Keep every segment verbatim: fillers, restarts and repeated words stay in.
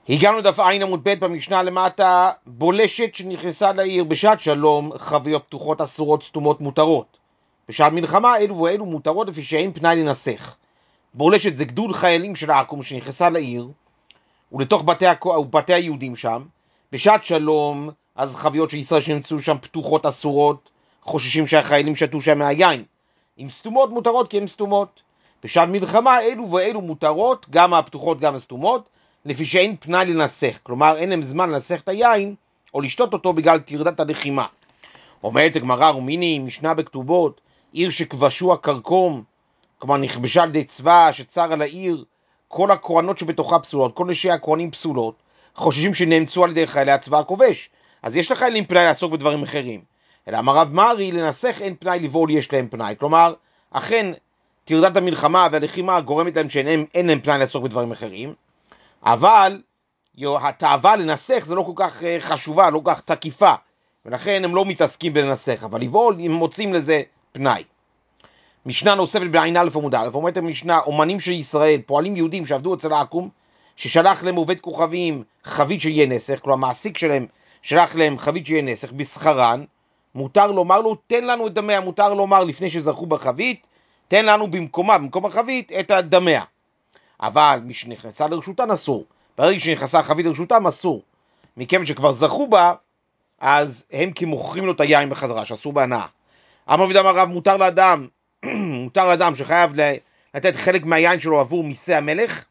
הגענו לדף עין עמוד ב' במשנה למטה, בולשת שנכנסה לעיר בשעת שלום, חביות פתוחות אסורות סתומות מותרות. בשעת מלחמה אלו ואלו מותרות לפי שאין פנאי לנסח. בולשת זה גדוד חיילים של העכו"ם שנכנסה לעיר, ולתוך בתי, בתי היהודים שם. בשעת שלום, אז חביות של ישראל שנמצאו שם פתוחות אסורות, חוששים שהחיילים שתו שם מהיין. עם סתומות מותרות כי הן סתומות. בשעת מלחמה אלו ואלו מותרות, גם הפתוחות גם הסתומות, לפי שאין פנאי לנסח, כלומר אין להם זמן לנסח את היין או לשתות אותו בגלל טרדת הלחימה. אומרת הגמרא רומיני, משנה בכתובות, עיר שכבשו הכרכום, כלומר נכבשה על ידי צבא שצר על העיר, כל הכהנות שבתוכה פסולות, כל נשי הכהנים פסולות, חוששים שנאמצו על ידי חיילי הצבא הכובש, אז יש לחיילים פנאי לעסוק בדברים אחרים. אלא אמר רב מרי, לנסח אין פנאי, לבעול יש להם פנאי, כלומר אכן טרדת המלחמה והלחימה גורמת להם שאין להם פנאי לעסוק בדברים אחרים, אבל התאווה לנסח זה לא כל כך חשובה, לא כל כך תקיפה, ולכן הם לא מתעסקים בלנסח, אבל לבעול הם מוצאים לזה פנאי. משנה נוספת בעין א' עמוד א', אומרת המשנה, אומנים של ישראל, פועלים יהודים שעבדו אצל העכו"ם, ששלח להם עובד כוכבים חבית שיהיה נסח, כלומר המעסיק שלהם שלח להם חבית שיהיה נסח בשכרן, מותר לומר לו, תן לנו את דמיה, מותר לומר לפני שזכו בחבית, תן לנו במקומה, במקום החבית, את הדמיה. אבל מי שנכנסה לרשותן אסור. ברגע שנכנסה החבית לרשותם אסור. מכיוון שכבר זכו בה, אז הם כמוכרים לו את היין בחזרה, שאסור בהנאה. אמר רבי אמר רב, מותר לאדם, מותר לאדם שחייב לתת חלק מהיין שלו עבור מיסי המלך,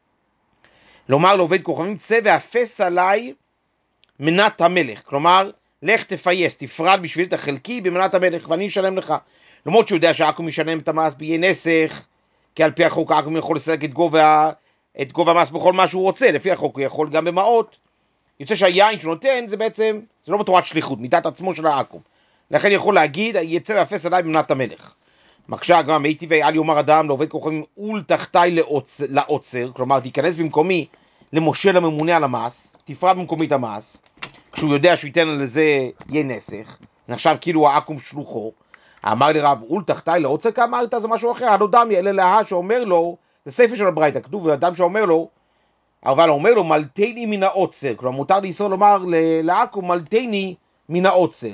לומר לעובד כוכבים, צא ואפס עליי מנת המלך. כלומר, לך תפייס, תפרד בשביל את החלקי במנת המלך, ואני אשלם לך. למרות שהוא יודע שהעכו"ם ישלם את המס ביהיה נסח, כי על פי החוק העכו"ם יכול לסלק את גובה, את גובה המס בכל מה שהוא רוצה, לפי החוק הוא יכול גם במעות. יוצא שהיין שהוא נותן זה בעצם, זה לא בתורת שליחות, מידת עצמו של העכו"ם. לכן יכול להגיד, יצא ואפס עליי במנת המלך. מקשה הגמרא, מאיתי ואל יאמר אדם לעובד כוכבים אול תחתיי לעוצר, כלומר תיכנס במקומי למושל הממונה על המס, תפרד במקומי את המס, כשהוא יודע שהוא ייתן לזה יהיה נסח, נחשב כאילו העכו"ם שלוחו. אמר לי רב, אול תחתיי לעוצר, כאמרת זה משהו אחר, הלא דמי, אלה להה שאומר לו, זה ספר של הברייתא, כתוב, אדם שאומר לו, אבל אומר לו, מלטני מן העוצר, כלומר מותר לישראל לומר לעכו"ם, מלטני מן העוצר.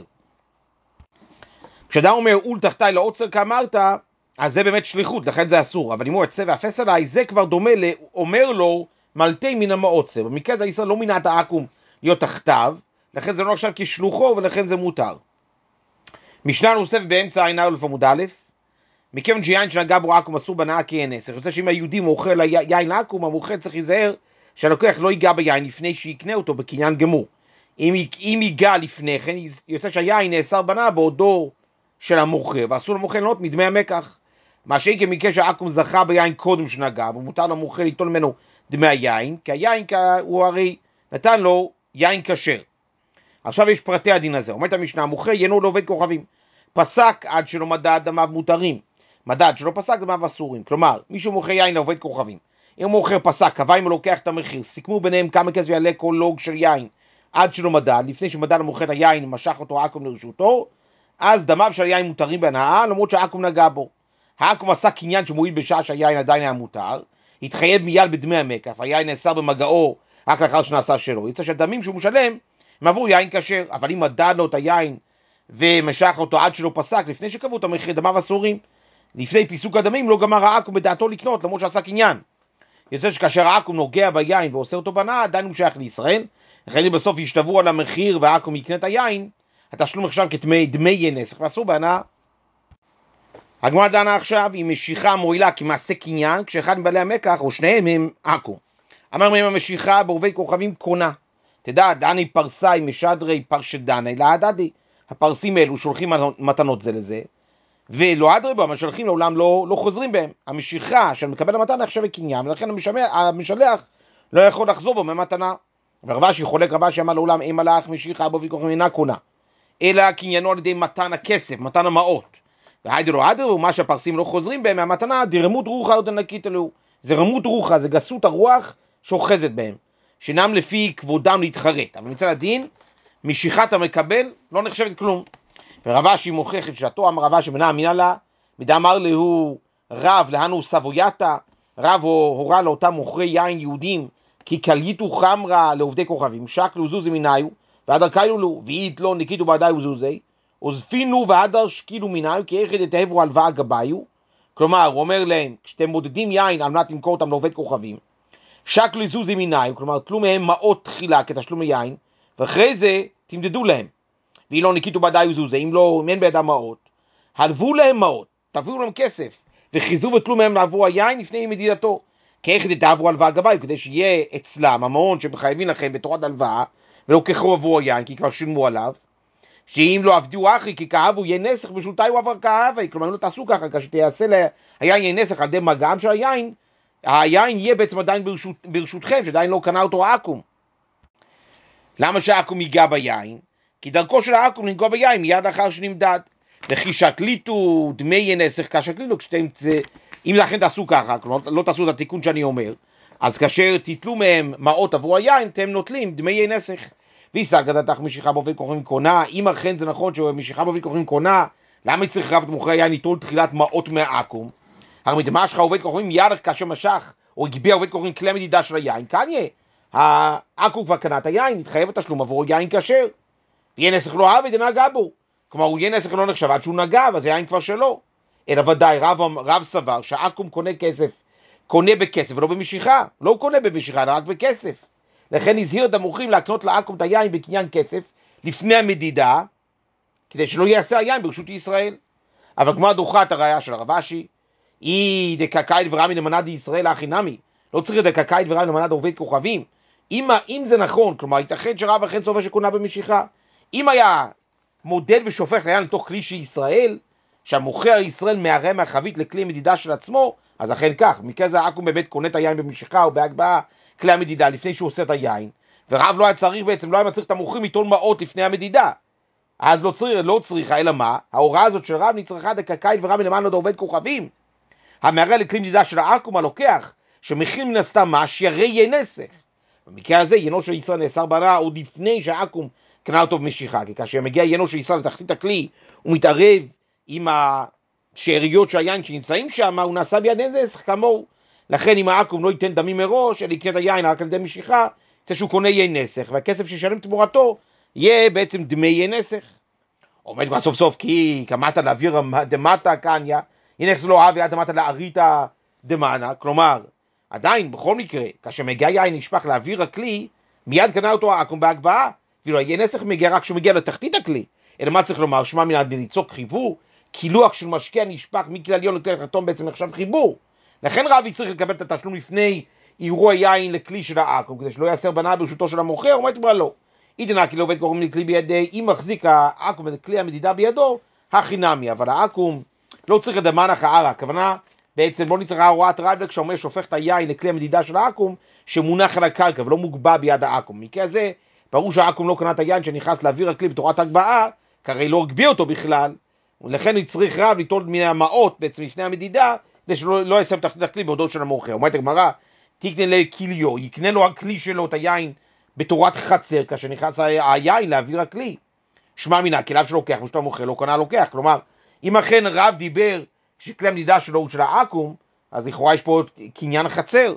כשאדם אומר, אול תחתיי לעוצר כאמרת, אז זה באמת שליחות, לכן זה אסור, אבל אם הוא יצא ואפס עליי, זה כבר דומה לאומר לו, מלטני מן העוצר. במקרה זה ישראל לא מינה את העכו"ם להיות תחתיו, לכן זה לא נחשב כשלוחו, ולכן זה מותר. משנה נוספת באמצע עין א' עמוד א', מכיוון שיין שנגע בו עכו"ם אסור בהנאה כי אין נסח. יוצא שאם היהודי מוכר ליין לעכו"ם, המוכר צריך להיזהר שהלקוח לא ייגע ביין לפני שיקנה אותו בקניין גמור. אם, אם ייגע לפני כן, יוצא שהיין נאסר בהנאה בעודו של המוכר, ואסור למוכר ליהנות מדמי המקח. מה שאין כמקרה שהעכו"ם זכה ביין קודם שנגע, ומותר למוכר ליטול ממנו דמי היין, כי היין הוא הרי נתן לו יין כשר. עכשיו יש פרטי הדין הזה. אומרת המשנה, המוכר יינו לעובד כוכבים. פסק עד שלא מדד דמיו מותרים. מדד שלא פסק דמיו אסורים. כלומר, מישהו מוכר יין לעובד כוכבים. אם הוא מוכר פסק, קבע אם הוא לוקח את המחיר, סיכמו ביניהם כמה כסף יעלה כל לוג של יין, עד שלא מדד, לפני שמדד המוכר את היין, משך אותו העכו"ם לרשותו, אז דמיו של היין מותרים בהנאה, למרות שהעכו"ם נגע בו. העכו"ם עשה קניין שמועיל בשעה שהיין עדיין היה מותר, התחייב מיד בדמי המקח, היין נאסר במגעו רק לאחר שנעשה שלו. יצא שהדמים שהוא משלם הם עבור יין כשר, אבל אם מדד לו את היין ומשך אותו עד שלא פסק, לפני שקבעו את המחיר, דמיו אסורים. לפני פיסוק הדמים לא גמר העכו"ם בדעתו לקנות, למרות שעשה קניין. יוצא שכאשר העכו"ם נוגע ביין ועושה אותו בהנאה, עדיין הוא שייך לישראל, לכן בסוף ישתברו על המחיר והעכו"ם יקנה את היין, התשלום נחשב כדמי דמי נסח ואסור בהנאה. הגמרא דנה עכשיו היא משיכה מועילה כמעשה קניין, כשאחד מבעלי המקח או שניהם הם עכו"ם. אמר מהם המשיכה בעובד כוכבים קונה. תדע, דני פרסאי משדרי פרשדני להדדי. הפרסים האלו שולחים מתנות זה לזה, ולא אדרבו, המשלחים לעולם לא, לא חוזרים בהם. המשיכה של מקבל המתנה נחשב לקניין, ולכן המשלח, המשלח לא יכול לחזור בו מהמתנה. ורבשי חולק רבשי אמר לעולם, אם מלאך משיכה בעובד כוכבים אינה קונה, אלא קניינו על ידי מתן הכסף, מתן המעות. והיידו לא אדרבו, מה שהפרסים לא חוזרים בהם מהמתנה, דרמות רוחה עוד נקית אלו. זה רמות רוחה, זה גסות הרוח שאוחזת בהם, שאינם לפי כבודם להתחרט. אבל מצד הדין, משיכת המקבל לא נחשבת כלום. ורבשי מוכיח את שעתו, אמר רבשי בנה אמינה לה, מדאמר לו רב להנו סבויתה, רב הורה לאותם מוכרי יין יהודים, כי קלייתו חמרה לעובדי כוכבים, שקלו זוזי מניו, והדר קיילו לו, ואית לא ניקיתו בעדי וזוזי, עוזפינו והדר שקילו מניו, כי איך יתהבו הלוואה גביו, כלומר, הוא אומר להם, כשאתם מודדים יין על מנת למכור אותם לעובד כוכבים, שקלו זוזי מניו, כלומר, תלו מהם מעות תחילה כתשלום יין, ואחרי זה תמדדו להם, ואם לא ניקיתו בעדי וזוזי, אם לא, אם אין בידם מעות, הלוו להם מעות, תביאו להם כסף, וחיזו ותלו מהם עבור היין לפני מדידתו, כי איך תעברו הלוואה גביו, כדי שיהיה אצלם המעון שמחייבים לכם בתורת הלוואה, ולא כחו עבור היין, כי כבר שילמו עליו, שאם לא עבדו אחי, כי כאבו יהיה נסך בשולטי הוא עבר כאבי, כלומר, אם לא תעשו ככה, כשתעשה ליין יהיה נסך על די מגם של היין, היין יהיה בעצם עדיין ברשות, ברשותכם, שעדיין לא קנה אותו העקום. למה שהעקום ייגע ביין? כי דרכו של העקום לנגוע ביין מיד אחר שנמדד. וכי שקליטו דמי יהיה נסך כשקליטו, כשאתם, אם לכן תעשו ככה, כלומר, לא תעשו את התיקון שאני אומר, אז כאשר תיתלו מהם מעות עבור היין, אתם נוטלים דמי יהיה נסך. ויסר גדתך משיכה בעובד כוכבים קונה, אם אכן זה נכון שמשיכה בעובד כוכבים קונה, למה צריך רב את מוכרי היין ליטול תחילת מעות מהעקום? הרי מדמה שלך עובד כוכבים מיד כאשר משך, או הגביע עובד כוכבים כלי מדידה של היין, כאן יהיה, העקום כבר קנה את היין, התחייב את תשלום עבור יין כשר, יהיה נסך לא אהב ונגע בו, כלומר הוא יהיה נסך לא נחשב עד שהוא נגע, אז היין כבר שלו, אלא ודאי רב, רב סבר שהעקום קונה כסף, קונה בכסף ולא במשיכה, לא קונה במשיכה, אלא רק בכסף. לכן הזהיר את המוכרים להקנות לעקום את היין בקניין כסף לפני המדידה, כדי שלא יעשה היין ברשות ישראל. אבל כמו דוחה את הראייה של הרב אשי, היא דקקאי דברה מן אמנה דישראל הכי נמי, לא צריך דקקאי דברה מן אמנה דעובד כוכבים. אם, אם זה נכון, כלומר ייתכן שרב אכן סובר שקונה במשיכה, אם היה מודד ושופך היין לתוך כלי של ישראל, שהמוכר ישראל מערה מהחבית לכלי מדידה של עצמו, אז אכן כך, מכך זה העקום באמת קונה את היין במשיכה או בהגבהה כלי המדידה לפני שהוא עושה את היין, ורב לא היה צריך בעצם, לא היה מצריך את המוכרים ליטול מעות לפני המדידה, אז לא צריך, לא צריכה, אלא מה? ההוראה הזאת של רב נצרכה דקקאי ורב מלמעלה עובד כוכבים, המערה לכלי מדידה של העקום הלוקח, שמכיר מן הסתם מה? שירי יהיה נסך. במקרה הזה ינו של ישראל נאסר ברע עוד לפני שהעקום קנה אותו במשיכה, כי כאשר מגיע ינו של ישראל לתחתית הכלי, הוא מתערב עם השאריות של היין שנמצאים שם, הוא נעשה ביד נסך כמוהו. לכן אם העקום לא ייתן דמים מראש, אלא יקנה את היין רק על ידי משיכה, זה שהוא קונה יהיה נסך, והכסף שישלם תמורתו יהיה בעצם דמי יהיה נסך. עומד כבר סוף סוף, כי כמעת להעביר דמטה קניה, הנה איך זה לא אהב יד דמטה לאריתה דמנה, כלומר, עדיין בכל מקרה, כאשר מגיע יין נשפך להעביר הכלי, מיד קנה אותו העקום בהגבהה, ואילו יהיה נסך מגיע רק כשהוא מגיע לתחתית הכלי, אלא מה צריך לומר? שמע מן ליצוק חיבור, קילוח של משקה נשפך מכלי עליון לכלי תחתון בעצם נחשב חיבור. לכן רבי צריך לקבל את התשלום לפני אירוע יין לכלי של העקום, כדי שלא יאסר בנה ברשותו של המוכר, הוא אומר לא. איתנה כי לא עובד קוראים לכלי בידי, אם מחזיק העקום את כלי המדידה בידו, הכי נמי, אבל העקום לא צריך לדמן אחרה, הכוונה בעצם לא נצטרך הוראת רבי כשאומר שופך את היין לכלי המדידה של העקום, שמונח על הקרקע ולא מוגבע ביד העקום. מכך זה, ברור שהעקום לא קנה את היין שנכנס להעביר הכלי בתורת הגבהה, כרי לא הגביע אותו בכלל, ולכן צריך רב ליטול מן המעות בעצם לפני המדידה, כדי שלא לא יסיים תחתית הכלי בעודו של המוכר. אומרת הגמרא, תקנה לכליו, יקנה לו הכלי שלו את היין בתורת חצר, כאשר נכנס היין להעביר הכלי. שמע מינה, כליו שלוקח, ושתו המוכר לא קנה לוקח. כלומר, אם אכן רב דיבר שכלי המדידה שלו הוא של העקום, אז לכאורה יש פה קניין חצר.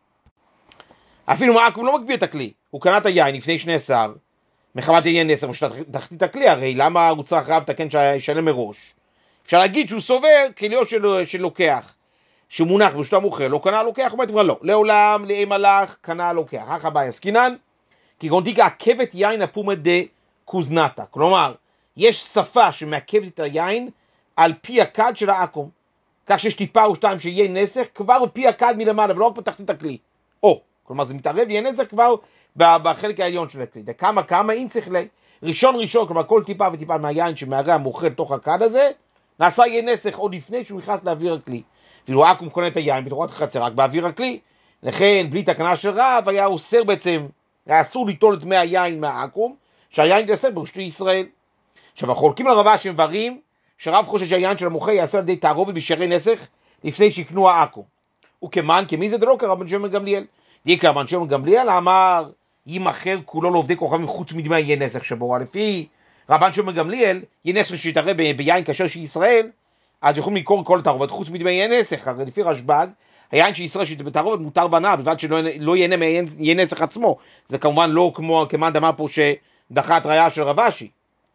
אפילו מהעקום לא מגביר את הכלי, הוא קנה את היין לפני שני עשר, מחמת עניין נסר תחתית הכלי, הרי למה הוא צריך רב תקן שישלם מראש? אפשר להגיד שהוא סובר כליו של, של לוקח, שהוא מונח בשתו המוכר, לא קנה לוקח, אומרת לא, לעולם, לאם הלך, קנה לוקח. אך הבא יסקינן, כי גונדיקה עקבת יין הפומה דה קוזנתה, כלומר, יש שפה שמעכבת את היין על פי הכד של העקום, כך שיש טיפה או שתיים שיהיה נסך, כבר פי הכד מלמעלה, ולא רק בתחתית הכלי. או, כלומר זה מתערב, יהיה נסך כבר בחלק העליון של הכלי. כמה כמה אין צריך ל... ראשון ראשון, כלומר כל טיפה וטיפה מהיין שמערה המוכר לתוך הכד הזה, נעשה יהיה נסך עוד לפני שהוא נכנס לאוויר הכלי. ואילו העקום קונה את היין בתורת החצר רק באוויר הכלי, לכן בלי תקנה של רב היה אוסר בעצם, היה אסור ליטול את מי היין מהעקום, שהיין יעשה ברשות ישראל. עכשיו החולקים לרבה אשי מברים, שרב חושש שהיין של המוכר יעשה על ידי תערובת בשערי נסך לפני שיקנו העקום. וכמן, כמי זה דלא כרבן שמעון גמליאל. דיקרא רבן שמעון גמליאל אמר, יימכר כולו לעובדי כוכבים חוץ מדמי יהיה נסך שבו. לפי רבן שמעון גמליאל, יהיה נסך שיתערב ביין כשר של ישראל, אז יכולים לקרוא כל תערובת חוץ מדמי יהיה נסך. הרי לפי רשב"ג, היין שישראל שבתערובת מותר בהנאה, בלבד שלא לא ייהנה מיין נסך עצמו. זה כמובן לא כמו כמאן דאמר פה שדחה את ראיה של רב אשי.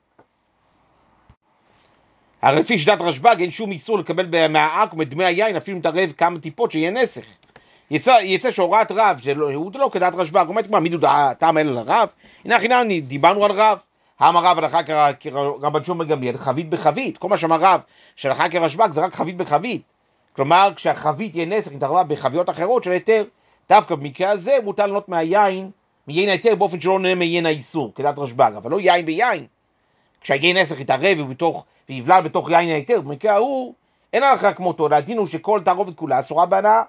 הרי לפי שיטת רשב"ג אין שום איסור לקבל מהעכו"ם את דמי היין, אפילו מתערב כמה טיפות שיהיה נסך. יצא, יצא שהוראת רב, הוא לא כדעת רשב"ג, הוא אומר, מה, מידו טעם אלה לרב? הנה החינה, דיברנו על רב. העם הרב הלכה כרבן שמעון בן גמליאל, חבית בחבית. כל מה שאמר רב שהלכה כרשב"ג זה רק חבית בחבית. כלומר, כשהחבית יהיה נסך, התערבה בחביות אחרות של היתר, דווקא במקרה הזה מותר ליהנות מהיין, מיין היתר באופן שלא נהנה מיין האיסור, כדעת רשב"ג, אבל לא יין ביין. כשהיין נסך יתערב ובתוך, ויבלל בתוך יין היתר, במקרה ההוא, אין הלכה כמותו, לדין הוא שכל תערובת כולה אסורה בהנאה.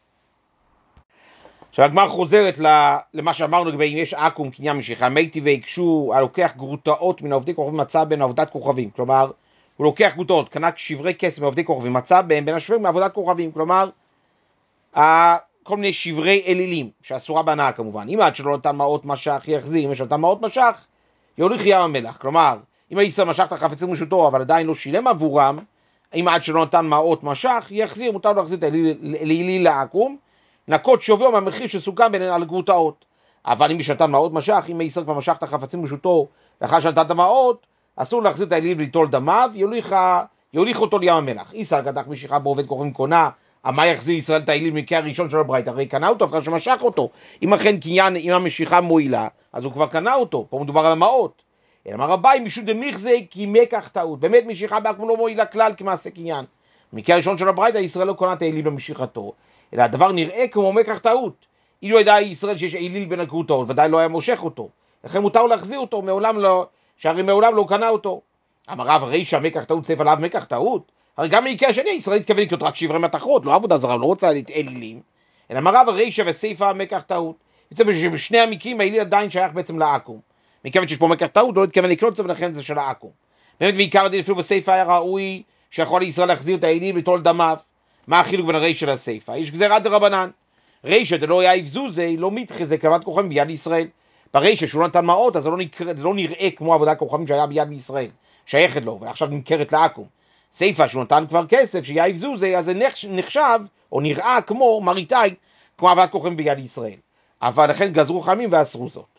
עכשיו הגמרא חוזרת למה שאמרנו לגבי אם יש עכו"ם קניין משיכה, מתי ויקשו, הלוקח גרוטאות מן העובדי כוכבים מצא בין עבודת כוכבים, כלומר, הוא לוקח גרוטאות, קנה שברי כסף מעובדי כוכבים, מצא בין בין השברים מעבודת כוכבים, כלומר, כל מיני שברי אלילים, שאסורה בהנאה כמובן, אם עד שלא נתן מעות משך יחזיר, אם יש נתן מעות משך, יוליך ים המלח, כלומר, אם הישראל משך את החפצים רשותו, אבל עדיין לא שילם עבורם, אם עד שלא נתן מעות משך, יחזיר, מותר לו להחזיר את האלילי לעכו"ם, נקות שווי מהמחיר שסוכם ביניהם על גרוטאות. אבל אם יש נתן מעות משך, אם הישראל כבר משך את החפצים רשותו, לאחר שנתן את המעות, אסור להחזיר את האליל וליטול דמיו, יוליך, יוליך אותו לים המלח. ישראל קדח משיכה בעובד כוכבים קונה, מה יחזיר ישראל את האליל במקרה הראשון של הברייתא? הרי קנה אותו אחרי שמשך אותו. אם אכן קניין, אם המשיכה מועילה, אז הוא כבר קנה אותו. פה מדובר על המעות. אלא אמר רביי, משום דמיכזי כי מקח טעות. באמת משיכה בעכו"ם לא מועילה כלל כמעשה קניין. במקרה הראשון של הברייתא, ישראל לא קונה את האליל במשיכתו, אלא הדבר נראה כמו מקח טעות. אילו ידע ישראל שיש אליל בין הגרוטאות, ודאי לא היה מושך אותו. לכן מותר להחזיר אותו, מעולם לא, שהרי מעולם לא קנה אותו. אמר רב, הרי שהמקח טעות צף עליו מקח טעות. הרי גם במקרה השני, ישראל התכוון לקנות רק שברי מתכות, לא עבודה זרה, לא רוצה אלילים. אלא אמר רב, הרי שבסייפה מקח טעות. יוצא שבשני המקרים האליל עדיין שייך בעצם לעכו"ם. מכיוון שיש פה מקח טעות, לא התכוון לקנות אותו, ולכן זה של העכו"ם. באמת בעיקר הדין אפילו בסייפה היה ראוי שיכול ישראל להחזיר את האליל וליטול דמיו. מה החילוק בין הרישא לסייפא? יש גזירת דרבנן. רישא דלא היה יבזוזי, לא מתחזה כעבודת כוכבים ביד ישראל. ברישא שהוא נתן מעות, אז זה לא, נקרא, זה לא נראה כמו עבודת כוכבים שהיה ביד ישראל, שייכת לו, ועכשיו נמכרת לעכו"ם. סייפא שהוא נתן כבר כסף, שהיה יבזוזי, אז זה נחשב, או נראה כמו מראיתאי, כמו עבודת כוכבים ביד ישראל. אבל לכן גזרו חכמים ואסרו זאת.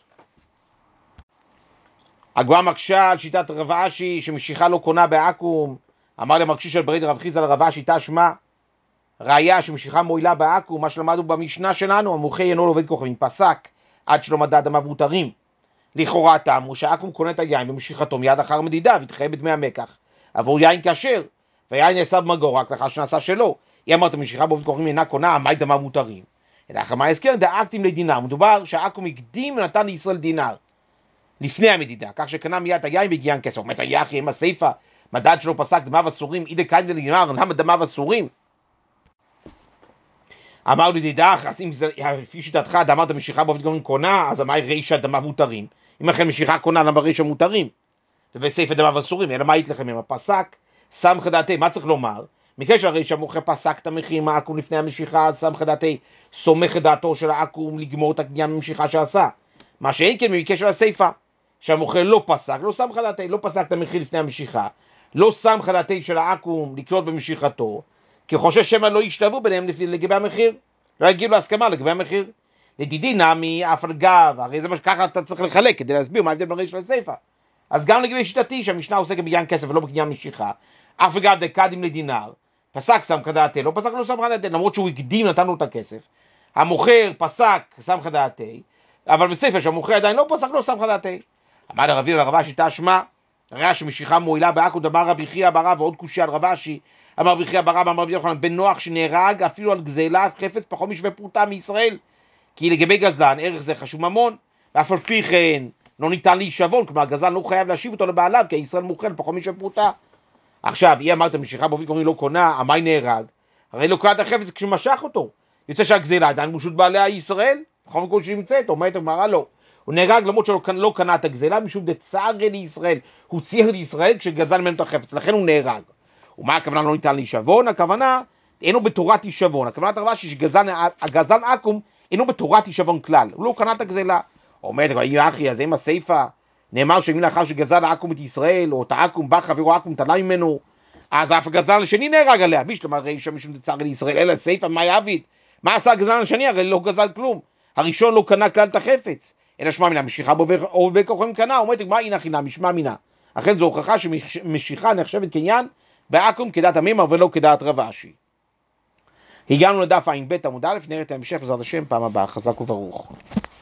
הגמרא מקשה על שיטת רב אשי, שמשיכה לא קונה בעכו"ם. אמר למקשי של ברית רב חיסדא לרב אשי תשמע, ראיה שמשיכה מועילה בעכו"ם, מה שלמדנו במשנה שלנו, המומחה אינו עובד כוכבים, פסק עד שלא מדד דמיו מותרים. לכאורה הטעם הוא שהעכו"ם קונה את היין במשיכתו מיד אחר מדידה, והתחייב בדמי המקח עבור יין כשר, והיין נעשה במגור רק לאחר שנעשה שלו. היא אמרת משיכה בעובד כוכבים אינה קונה, מה דמיו מותרים? אלא אחר מה יזכר, דאקתים לדינר, מדובר שהעכו"ם הקדים ונתן לישראל דינר לפני המדידה, כך שקנה מיד היין בגיין כסף. אומרת היחי עם הסייפה, מדד שלא פסק דמיו אסורים, אידה קיים לדינר, למה דמיו אסורים? אמר לי דידך, אז אם זה, לפי שיטתך, אמרת משיכה בעובד כוכבים קונה, אז מה רישא דמיו מותרים? אם אכן משיכה קונה, למה רישא מותרים? ובסייפה דמיו אסורים, אלא מה יתלכם עם הפסק? סמכא דעתי, מה צריך לומר? מקרה שהרישא מוכר פסק את המחיר מהעכו"ם לפני המשיכה, סמכא דעתי, סומך את דעתו של העכו"ם לגמור את הקניין במשיכה שעשה. מה שאין כן במקרה של הסייפה, שהמוכר לא פסק, לא סמכא דעתי, לא פסק את המחיר לפני המשיכה, לא סמכא דעתי של העכו"ם לקנות במשיכתו, כי חושש שמא לא ישתוו ביניהם לגבי המחיר, לא יגיעו להסכמה לגבי המחיר. לדידי נמי אף על גב, הרי זה מה שככה אתה צריך לחלק כדי להסביר מה ההבדל בין הרישא לסייפה. אז גם לגבי שיטתי שהמשנה עוסקת בעניין כסף ולא בקניין משיכה, אף על גב דקדים לדינר, פסק סמכא דעתי, לא פסק לא סמכא דעתי, למרות שהוא הקדים נתן לו את הכסף, המוכר פסק סמכא דעתי, אבל בסייפה שהמוכר עדיין לא פסק לא סמכא דעתי. אמר רבי לרב אשי תשמע, הרי שמשיכה מועילה בעכו"ם, דאמר רבי חייא בר אבא, ועוד קושיה על רב אשי, אמר רבי חייא בר אבא, אמר רבי יוחנן בן נוח שנהרג אפילו על גזלת חפץ פחות משווה פרוטה מישראל, כי לגבי גזלן ערך זה חשוב ממון, ואף על פי כן לא ניתן להישבון, כלומר גזלן לא חייב להשיב אותו לבעליו, כי ישראל מוכר פחות משווה פרוטה. עכשיו, היא אמרת משיכה בעובד כוכבים לא קונה, המאי נהרג, הרי לא קנה את החפץ כשהוא משך אותו, יוצא שהגזלה עדיין ברשות בעליה ישראל, בכל מקום שנמצאת, אומרת הגמרא לא. הוא נהרג למרות שלא לא קנה את הגזלה, משום דצערי לישראל, הוא צייר לישראל כשגזל ממנו את החפץ, לכן הוא נהרג. ומה הכוונה לא ניתן להישבון? הכוונה, אינו בתורת הישבון, הכוונה הרב אשי שגזל עכו"ם אינו בתורת הישבון כלל, הוא לא קנה את הגזלה. אומרת, אחי, אז אם הסייפה, נאמר שאם לאחר שגזל עכו"ם את ישראל, או את העכו"ם בא חברו עכו"ם תלה ממנו, אז אף הגזלן השני נהרג עליה, בישלמה רישא משום דצר לישראל, אלא סיפא מה יעביד? מה עשה הגזלן השני? הרי לא גזל כלום. הראשון לא קנה כלל את החפץ, אלא שמע מינה, משיכה בעובר כוחם קנה, אומרת, מה אינה חינה, משמע מינה. אכן זו הוכחה שמשיכה נחשבת קניין בעכו"ם כדעת המימר ולא כדעת רב אשי. הגענו לדף ע"ב עמוד א', נראה את ההמשך בעזרת השם פעם הבאה, חזק וברוך.